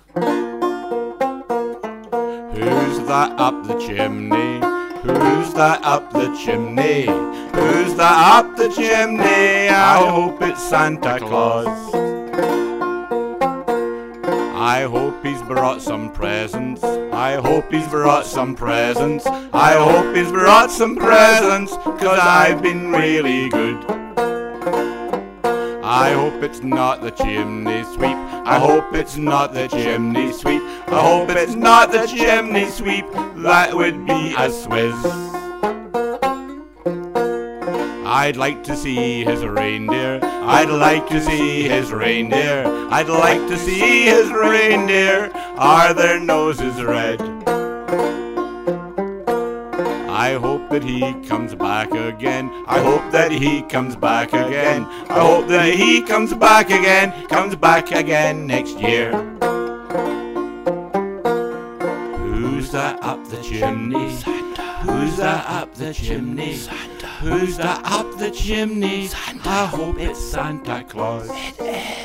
Who's that up the chimney? Who's that up the chimney? Who's that up the chimney? I hope it's Santa Claus. I hope he's brought some presents. I hope he's brought some presents. I hope he's brought some presents, 'cause I've been really good. I hope it's not the chimney sweep. I hope it's not the chimney sweep. I hope it's not the chimney sweep. That would be a swizz. I'd like to see his reindeer. I'd like to see his reindeer. I'd like to see his reindeer. Are their noses red? I hope that he comes back again. I hope that he comes back again. I hope that he comes back again next year. Who's that up the chimney? Santa. Who's that up the chimney? Santa. Who's that up the chimney? Santa. I hope it's Santa Claus.